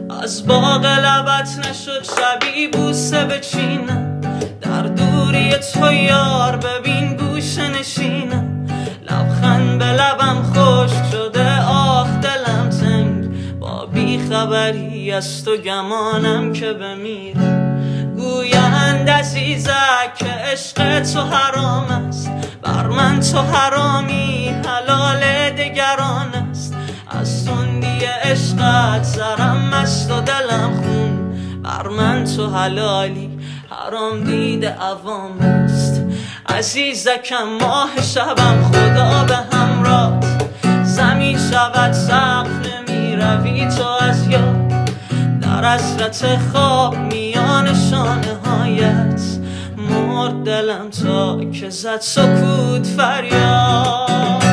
از باغ لبت نشد شبی بوسه بچینم، در دوری تو یار ببین گوشه نشینم. لبخند به لبم خشک شده آه دلم تنگ، با بیخبری از تو گمانم که بمیرم. گویند عزیزک که عشق تو حرام است، بر من تو حرامی حلال دگران است. از تندی عشقت سرم است و دلم خون، بر من تو حلالی حرام دیده عوام است. عزیزکم ماه شبم خدا به همراه، زمین شود سقف نمی روی تو از یاد. در حسرت خواب میان شانه هایت مرد دلم تا که زد سکوت فریاد.